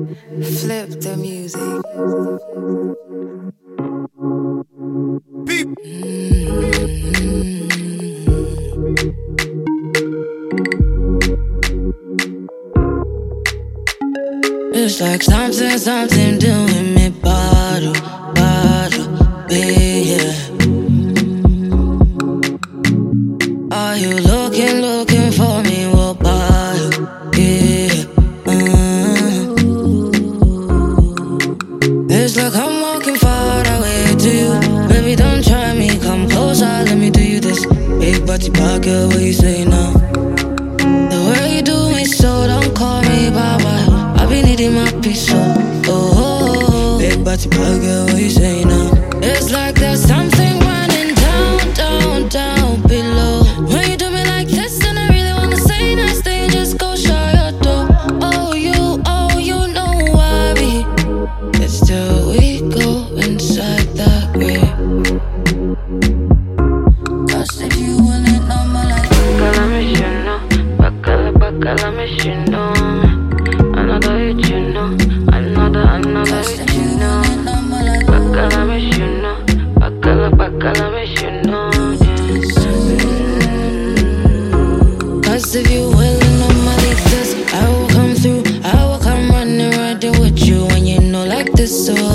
Flip the music. It's like something doing me bottle, yeah. Are you looking for me? What bottle, yeah. It's like I'm walking far away to you. Baby, don't try me, come closer, let me do you this. Big body pocket, what you say now? The way you do me so, don't call me Baba. I be needing my peace, so big body pocket, what you say now? It's like there's something running down below. When you do me like this, and I really wanna say nice thing, just go shut your door. Oh, you know I be. It's still we go inside that grave. Cause if you wouldn't know my life, bacala me, you know. Bacala me, you know. Another hit, you know. Another hit, you know. Bacala me, you know. Bacala me, you know. Cause if you willing on my this, I will come through. I will come running right there with you when you know like this, so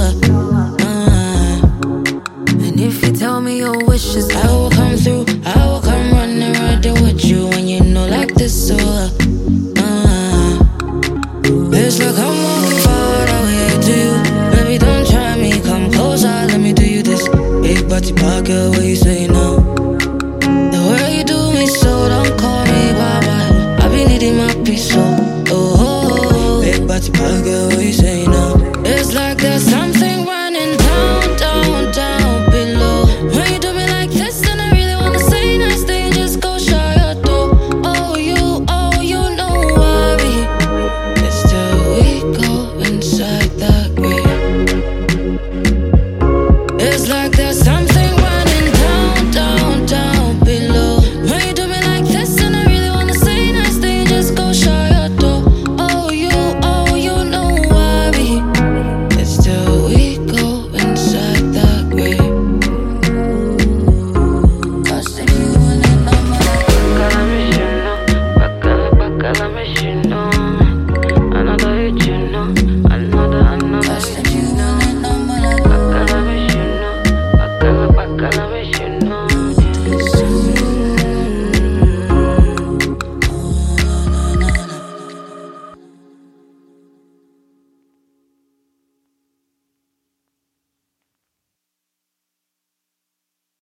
and if you tell me your wishes, I will come through. I will come running right there with you when you know like this, so it's like I'm walking far away to you. Baby, don't try me, come closer, let me do you this. Big body pocket, what you say now? The way you do me so, don't call me Baba. I be needing my peace, so big body pocket, what you say now? It's like there's something running down below. When you do me like this, and I really wanna say nice thing, just go shut your door. Oh, you know I be. It's still we go inside that grave. It's like there's something running down below. When you do me like this, and I really wanna say nice thing, just go shut your door. Oh, you know I be. It's still we go inside that grave. Cause if you wouldn't know my life, bacala me, you know.